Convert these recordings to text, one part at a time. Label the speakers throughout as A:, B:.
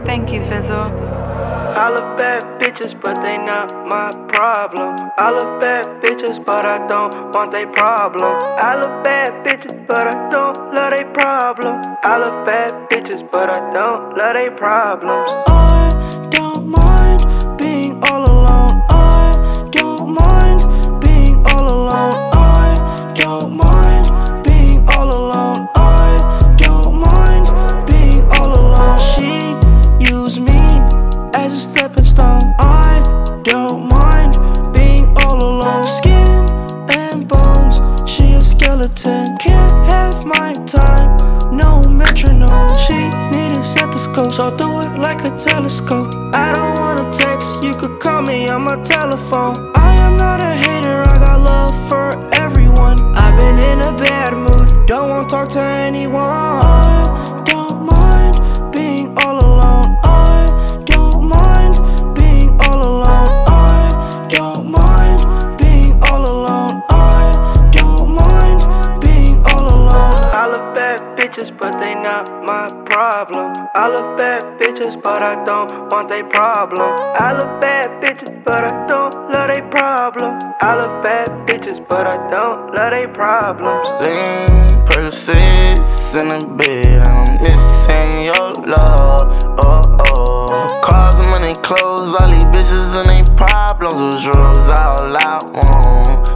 A: Thank you, Fizzle.
B: I love bad bitches, but they not my problem. I love bad bitches, but I don't want they problem. I love bad bitches, but I don't love they problem. I love bad bitches, but I don't love they problems.
C: I don't mind being all alone. I don't mind being all alone. I don't mind being all alone. I don't mind being all alone. She used me as a stepping stone. I don't mind being all alone. Skin and bones, she a skeleton. Can't have my time, no metronome. She need a stethoscope, so do it like a telescope. I don't wanna text, you could call me on my telephone. I am not a hater, I got love for everyone. I've been in a bad mood, don't wanna talk to anyone. I don't mind being all alone. I don't mind being all alone. I don't mind being all alone. I don't mind being all alone.
B: I love bad bitches, but they not my problem. I love bad bitches, but I don't want they problem. I love bad bitches, but I don't love they problem. I love bad bitches, but I don't love they problems.
D: Lean, Percocets in the bed, I'm missing your love. Oh, oh. Cars, money, clothes, all these bitches and they problems. With drugs, all I want.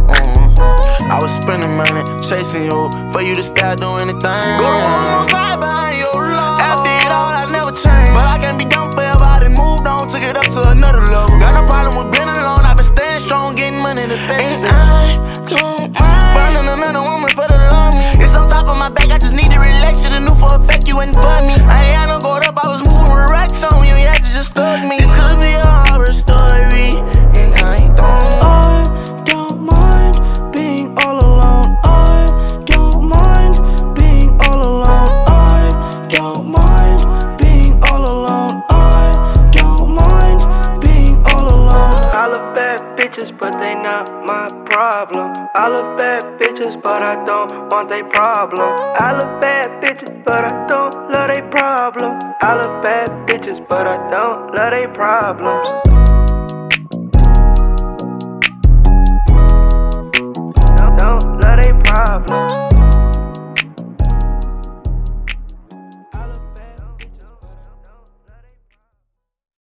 D: I was spending money, chasing you, for you to stop doing anything. Go on, right behind your love. After it all, I never changed. But I can't be done forever, I done moved on, took it up to another level. Got no problem with being alone, I've been staying strong, getting money the best. And I don't mind finding another woman for the love me. It's on top of my back, I just need to relax. Should've knew for a fact you wouldn't fuck me. I ain't had no gold up, I was moving with racks on you, you had to just thug me. This could be a horror story, and I
C: don't mind being all alone. I don't mind being all alone. I don't mind being all alone. I don't mind being all alone.
B: I love bad bitches, but they not my problem. I love bad bitches, but I don't want they problem. I love bad bitches, but I don't love they problem. I love bad bitches, but I don't love they problems.